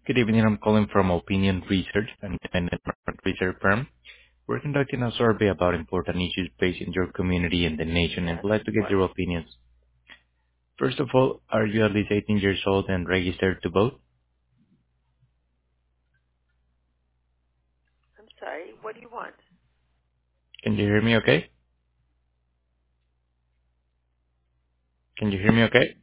Good evening. I'm calling from Opinion Research, an independent market research firm. We're conducting a survey about important issues facing your community and the nation, and Yes. would like to get What? your opinions. First of all, are you at least 18 years old and registered to vote? I'm sorry. What do you want? Can you hear me okay? Can you hear me okay?